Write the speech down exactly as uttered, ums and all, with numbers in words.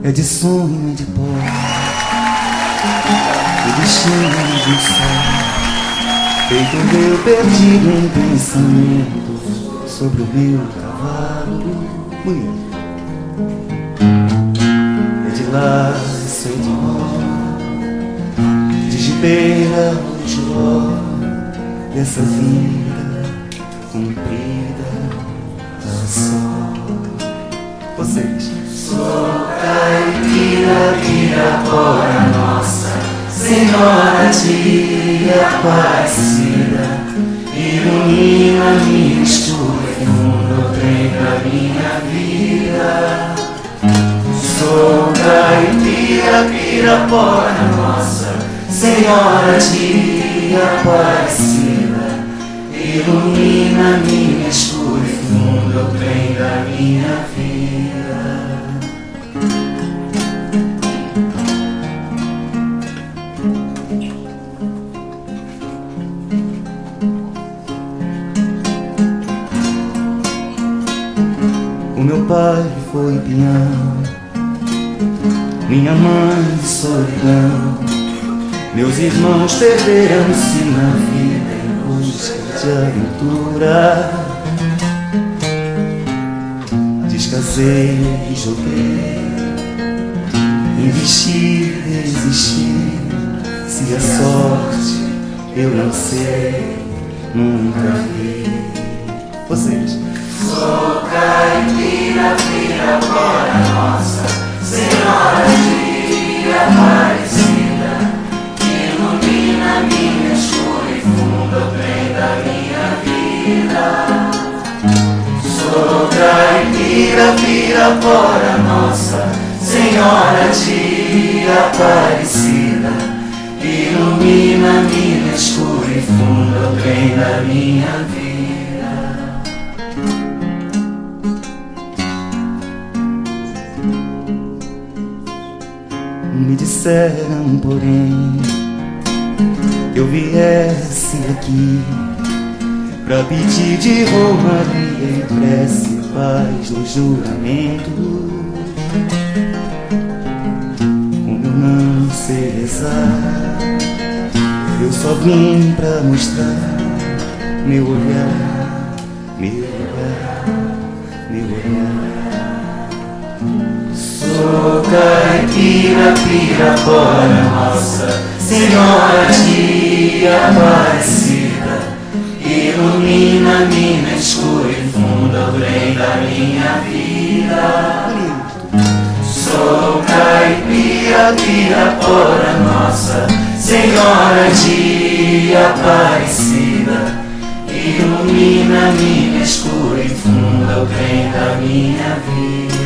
é de sonho e de pó, o destino do sol, feito meu perdido em pensamento sobre o meu cavalo. Mulher, é de laço e de nó, de gibeira ou de ló, dessa vida comprida a só. Vocês. Sou caipira, pirapora nossa Senhora de Aparecida, ilumina minha escura e fundo trem da minha vida. Sou caipira, pirapora nossa Senhora de Aparecida, ilumina minha escura e fundo trem da minha vida. O meu pai foi peão, minha mãe solidão, meus irmãos perderam-se na vida em busca de aventura. Descasei e joguei, investi, desisti. Se a sorte eu não sei, nunca vi. Vocês. Sou caipira, pirapora nossa Senhora de Aparecida, ilumina minha escura e fundo trem da minha vida. Sou caipira, pirapora nossa Senhora de Aparecida, ilumina minha escura e fundo trem da minha vida. Me disseram, porém, que eu viesse aqui pra pedir de romaria em prece, paz no juramento. Como eu não sei rezar, eu só vim pra mostrar meu olhar, meu olhar, meu olhar. Sou caipira, pirapora nossa Senhora de Aparecida, ilumina minha escura e funda o trem da minha vida. Sou caipira, pirapora nossa Senhora de Aparecida, ilumina minha escura e funda o trem da minha vida.